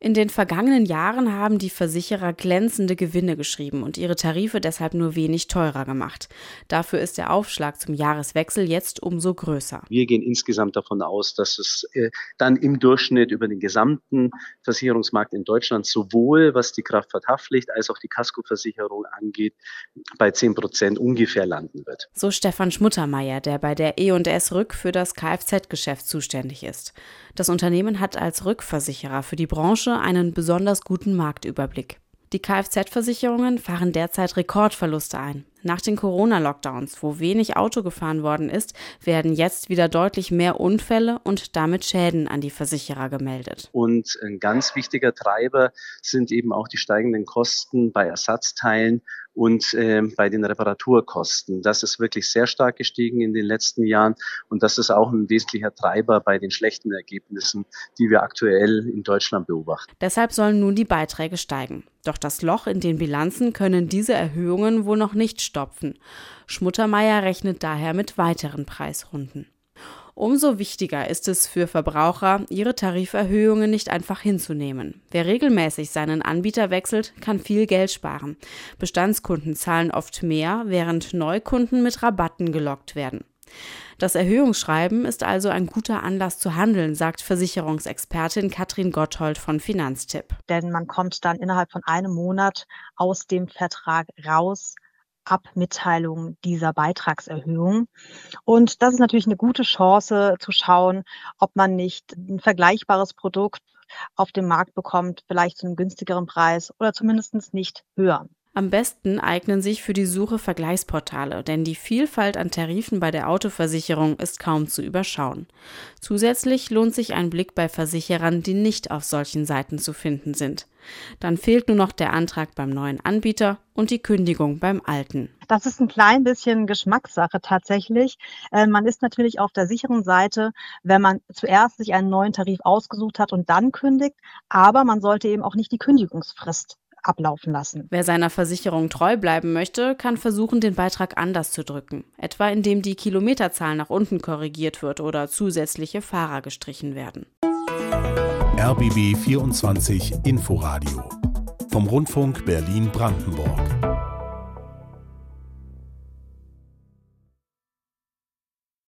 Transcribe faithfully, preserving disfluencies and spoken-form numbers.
In den vergangenen Jahren haben die Versicherer glänzende Gewinne geschrieben und ihre Tarife deshalb nur wenig teurer gemacht. Dafür ist der Aufschlag zum Jahreswechsel jetzt umso größer. Wir gehen insgesamt davon aus, dass es äh, dann im Durchschnitt über den gesamten Versicherungsmarkt in Deutschland sowohl was die Kraftfahrthaftpflicht als auch die Kaskoversicherung angeht, bei zehn Prozent ungefähr landen wird. So Stefan Schmuttermeier, der bei der E und S Rück für das Kfz-Geschäft zuständig ist. Das Unternehmen hat als Rückversicherer für die Branche einen besonders guten Marktüberblick. Die Kfz-Versicherungen fahren derzeit Rekordverluste ein. Nach den Corona-Lockdowns, wo wenig Auto gefahren worden ist, werden jetzt wieder deutlich mehr Unfälle und damit Schäden an die Versicherer gemeldet. Und ein ganz wichtiger Treiber sind eben auch die steigenden Kosten bei Ersatzteilen und äh, bei den Reparaturkosten. Das ist wirklich sehr stark gestiegen in den letzten Jahren und das ist auch ein wesentlicher Treiber bei den schlechten Ergebnissen, die wir aktuell in Deutschland beobachten. Deshalb sollen nun die Beiträge steigen. Doch das Loch in den Bilanzen können diese Erhöhungen wohl noch nicht stopfen. Schmuttermeier rechnet daher mit weiteren Preisrunden. Umso wichtiger ist es für Verbraucher, ihre Tariferhöhungen nicht einfach hinzunehmen. Wer regelmäßig seinen Anbieter wechselt, kann viel Geld sparen. Bestandskunden zahlen oft mehr, während Neukunden mit Rabatten gelockt werden. Das Erhöhungsschreiben ist also ein guter Anlass zu handeln, sagt Versicherungsexpertin Katrin Gotthold von Finanztipp. Denn man kommt dann innerhalb von einem Monat aus dem Vertrag raus, ab Mitteilung dieser Beitragserhöhung. Und das ist natürlich eine gute Chance zu schauen, ob man nicht ein vergleichbares Produkt auf dem Markt bekommt, vielleicht zu einem günstigeren Preis oder zumindest nicht höher. Am besten eignen sich für die Suche Vergleichsportale, denn die Vielfalt an Tarifen bei der Autoversicherung ist kaum zu überschauen. Zusätzlich lohnt sich ein Blick bei Versicherern, die nicht auf solchen Seiten zu finden sind. Dann fehlt nur noch der Antrag beim neuen Anbieter und die Kündigung beim alten. Das ist ein klein bisschen Geschmackssache tatsächlich. Äh, man ist natürlich auf der sicheren Seite, wenn man zuerst sich einen neuen Tarif ausgesucht hat und dann kündigt, aber man sollte eben auch nicht die Kündigungsfrist ablaufen lassen. Wer seiner Versicherung treu bleiben möchte, kann versuchen, den Beitrag anders zu drücken. Etwa indem die Kilometerzahl nach unten korrigiert wird oder zusätzliche Fahrer gestrichen werden. R B B vierundzwanzig Inforadio vom Rundfunk Berlin-Brandenburg.